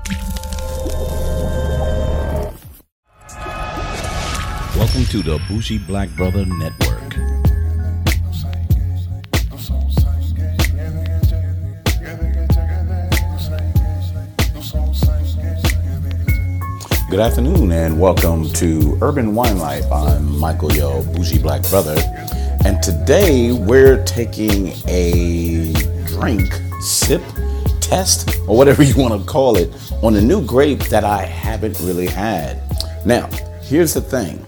Welcome to the Bougie Black Brother Network. Good afternoon and welcome to Urban Wine Life. I'm Michael Yo, Bougie Black Brother. And today we're taking a drink, sip, test, or whatever you want to call it, on a new grape that I haven't really had. Now, here's the thing.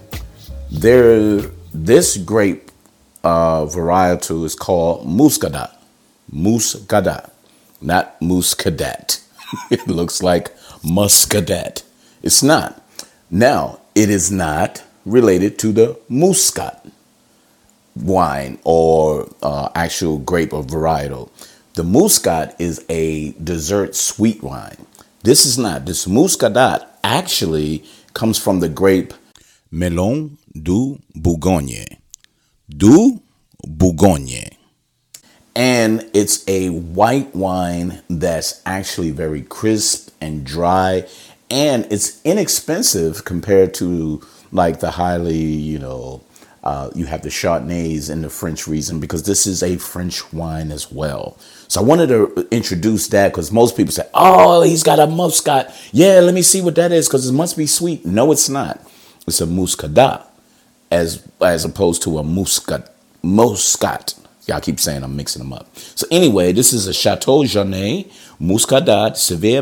This grape varietal is called Muscadet. Muscadet, not Muscadet. It looks like Muscadet. It's not. Now, it is not related to the Muscat wine or actual grape or varietal. The Muscat is a dessert sweet wine. This is not. This Muscadet actually comes from the grape Melon du Bourgogne. Du Bourgogne. And it's a white wine that's actually very crisp and dry. And it's inexpensive compared to like the highly, you have the Chardonnays in the French region, because this is a French wine as well. So I wanted to introduce that because most people say, oh, he's got a Muscat. Yeah, let me see what that is because it must be sweet. No, it's not. It's a Muscadet as opposed to a Muscat. Yeah, I keep saying I'm mixing them up. So anyway, this is a Chateau Jaunet Muscadet Severe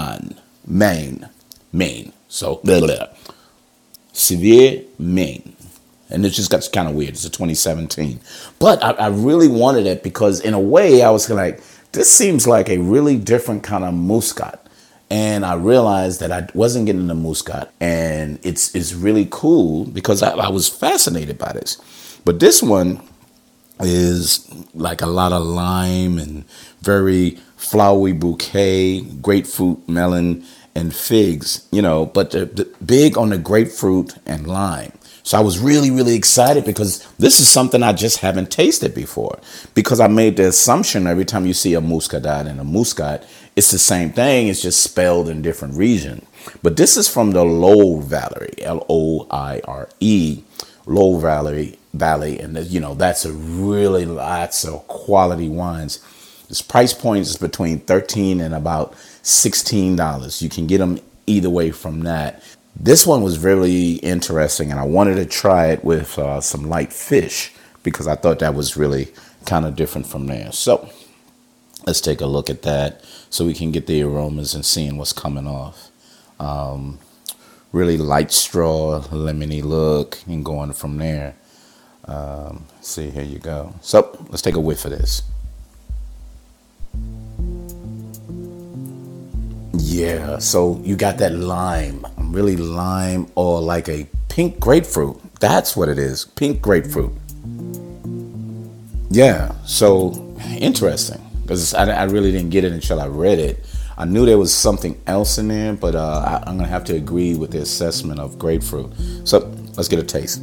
Maine. So, Severe Maine. And it just got kind of weird. It's a 2017. But I really wanted it because in a way I was like, this seems like a really different kind of Muscat. And I realized that I wasn't getting the Muscat. And it's really cool because I was fascinated by this. But this one is like a lot of lime and very flowery bouquet, grapefruit, melon, and figs, but the big on the grapefruit and lime. So I was really, really excited because this is something I just haven't tasted before, because I made the assumption every time you see a Muscadet and a Muscat, it's the same thing. It's just spelled in different region. But this is from the Loire Valley, Loire, Loire Valley. And, that's a really lots of quality wines. This price point is between $13 and about $16. You can get them either way from that. This one was really interesting, and I wanted to try it with some light fish because I thought that was really kind of different from there. So let's take a look at that so we can get the aromas and seeing what's coming off. Really light straw, lemony look, and going from there. See, here you go. So let's take a whiff of this. Yeah, so you got that lime, really lime, or like a pink grapefruit. That's what it is, pink grapefruit. Yeah, so interesting, because I really didn't get it until I read it. I knew there was something else in there, but I'm going to have to agree with the assessment of grapefruit. So let's get a taste.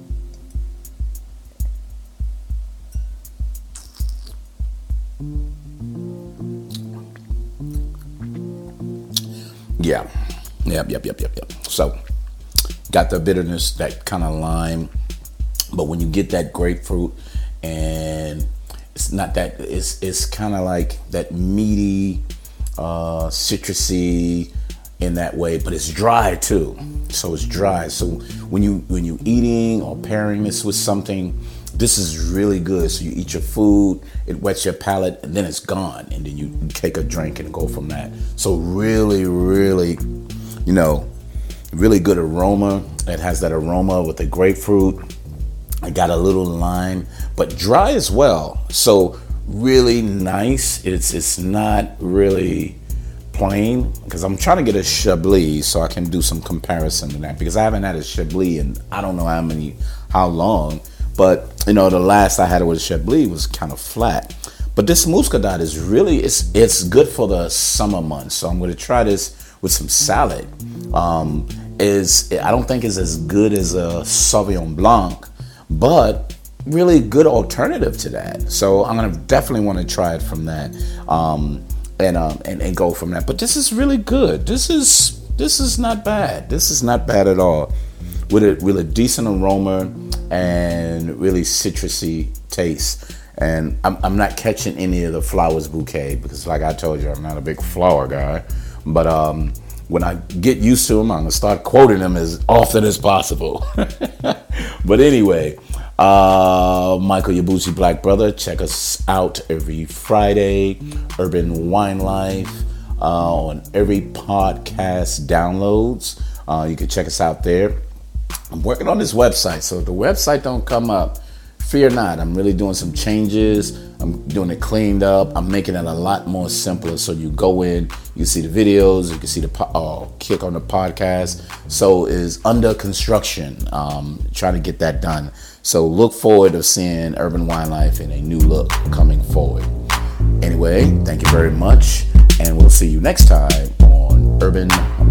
Yeah. Yep. So, got the bitterness, that kind of lime, but when you get that grapefruit, and it's not that, it's kind of like that meaty, citrusy in that way, but it's dry too. So it's dry. So when you eating or pairing this with something, this is really good. So you eat your food, it wets your palate, and then it's gone. And then you take a drink and go from that. So really, really, really good aroma. It has that aroma with the grapefruit. I got a little lime, but dry as well. So really nice. It's not really plain, because I'm trying to get a Chablis so I can do some comparison to that, because I haven't had a Chablis in I don't know how long. But, the last I had it with Chablis was kind of flat. But this Muscadet is really, it's good for the summer months. So I'm going to try this with some salad. I don't think it's as good as a Sauvignon Blanc, but really good alternative to that. So I'm going to definitely want to try it from that. and go from that. But this is really good. This is not bad. This is not bad at all. With a decent aroma and really citrusy taste. And I'm not catching any of the flowers bouquet because, like I told you, I'm not a big flower guy. But when I get used to them, I'm gonna start quoting them as often as possible. But anyway, Michael Yabusi Black Brother, check us out every Friday. Urban Wine Life on every podcast downloads. You can check us out there. I'm working on this website, so if the website don't come up, fear not. I'm really doing some changes. I'm doing it cleaned up. I'm making it a lot more simpler. So you go in, you see the videos, you can see the kick on the podcast. So is under construction. Trying to get that done. So look forward to seeing Urban Wine Life in a new look coming forward. Anyway, thank you very much, and we'll see you next time on Urban